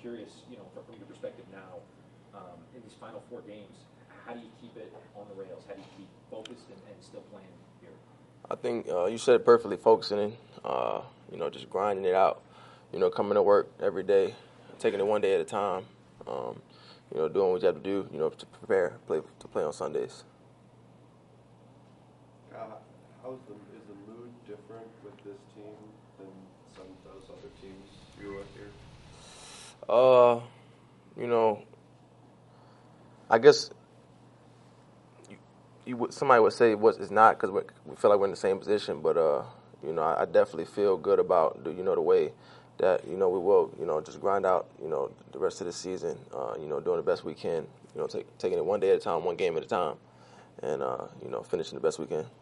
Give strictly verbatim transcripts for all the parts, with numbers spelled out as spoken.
curious, you know, from, from your perspective now, um, in these final four games, how do you keep it on the rails? How do you keep focused and, and still playing here? I think uh, you said it perfectly, focusing, uh, you know, just grinding it out, you know, coming to work every day, taking it one day at a time, um, you know, doing what you have to do, you know, to prepare play, to play on Sundays. Uh, how's the, is the mood different with this team than some of those other teams you were with here? Uh, you know, I guess you, you would, somebody would say what it's not because we feel like we're in the same position, but uh, you know, I, I definitely feel good about the, you know, the way that, you know, we will, you know, just grind out, you know, the rest of the season, uh, you know, doing the best we can, you know, take, taking it one day at a time, one game at a time, and uh, you know, finishing the best we can.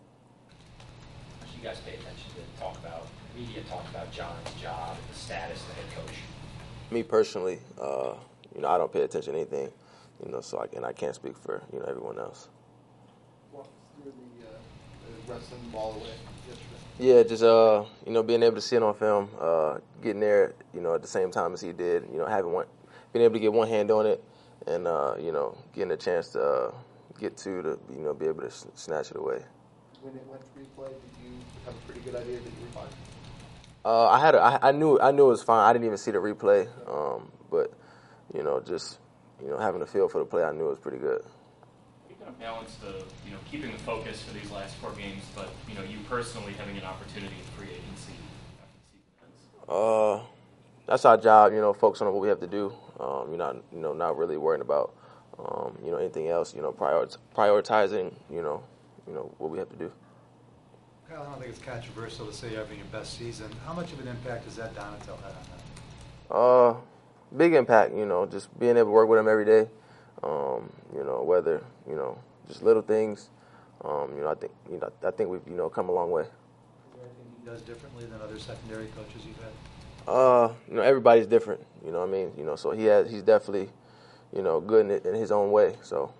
You guys pay attention to talk about media talk about John's job and the status of the head coach? Me personally, uh, you know, I don't pay attention to anything, you know, so I and I can't speak for, you know, everyone else. Walk us through the, uh, the wrestling ball away yesterday. Yeah, just uh, you know, being able to see it on film, uh, getting there, you know, at the same time as he did, you know, having one, being able to get one hand on it, and uh, you know, getting a chance to uh, get two to, you know, be able to snatch it away. When it went to replay, did you have a pretty good idea that you were fine? Uh, I had, a, I, I knew, I knew it was fine. I didn't even see the replay, um, but you know, just you know, having a feel for the play, I knew it was pretty good. You kind of balance the, you know, keeping the focus for these last four games, but you know, you personally having an opportunity in free agency after the season ends. Uh, that's our job, you know, focusing on what we have to do. Um, you're not, you know, not really worrying about, um, you know, anything else. You know, prior, prioritizing, you know, you know what we have to do. Kyle, I don't think it's controversial to say you're having your best season. How much of an impact does that Donatel have on that? Uh, big impact, you know, just being able to work with him every day. Um, you know, whether, you know, just little things. Um, you know, I think, you know, I think we've, you know, come a long way. Is there anything he does differently than other secondary coaches you've had? Uh, you know, everybody's different. You know what I mean? You know, so he has, he's definitely, you know, good in, it, in his own way. So.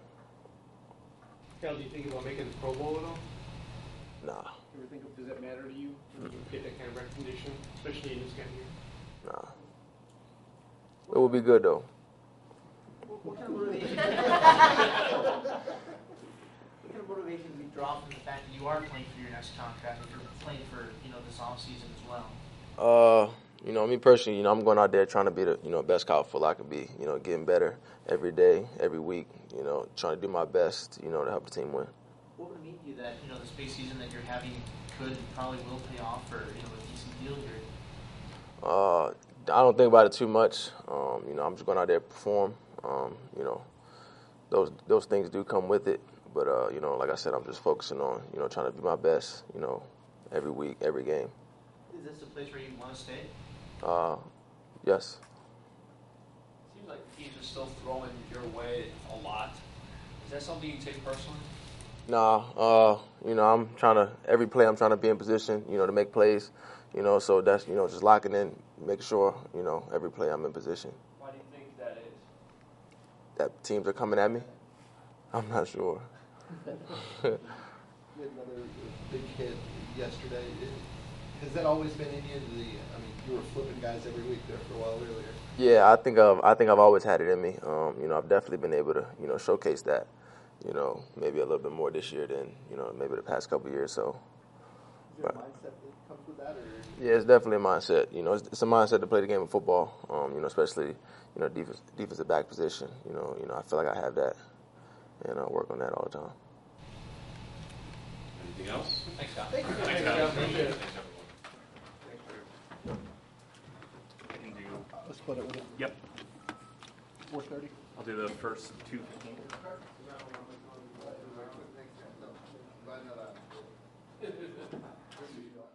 Cal, do you think about making the Pro Bowl at all? Nah. You ever think of, does that matter to you when you get that kind of recognition, especially in this kind of year? Nah. It would be good though. What kind of motivation? What kind of motivation do you draw from the fact that you are playing for your next contract, and you're playing for, you know, this off season as well? Uh, you know, me personally, you know, I'm going out there trying to be the, you know, best college football I can be. You know, getting better every day, every week. You know, trying to do my best, you know, to help the team win. What would it mean to you that, you know, the space season that you're having could and probably will pay off for, you know, a decent deal here? Uh, I don't think about it too much. Um, you know, I'm just going out there to perform. Um, you know, those those things do come with it. But, uh, you know, like I said, I'm just focusing on, you know, trying to be my best, you know, every week, every game. Is this a place where you want to stay? Uh, yes. Seems like teams are still throwing your way a lot. Is that something you take personally? Nah, uh, you know, I'm trying to, every play I'm trying to be in position, you know, to make plays, you know, so that's, you know, just locking in, making sure, you know, every play I'm in position. Why do you think that is? That teams are coming at me? I'm not sure. You had another big hit yesterday. Has that always been in you? The, I mean, you were flipping guys every week there for a while earlier. Yeah, I think I've, I think I've always had it in me. Um, you know, I've definitely been able to, you know, showcase that, you know, maybe a little bit more this year than, you know, maybe the past couple of years. So. Is there a mindset that comes with that? Or? Yeah, it's definitely a mindset. You know, it's, it's a mindset to play the game of football. Um, you know, especially, you know, defense, defensive back position. You know, you know, I feel like I have that, and I work on that all the time. Anything else? Thanks, Scott. Thank you. Thanks, Thanks, Scott. Scott. Thanks, everyone. I can do, Let's split it with it. yep, four thirty. I'll do the first two fifteen. Bye,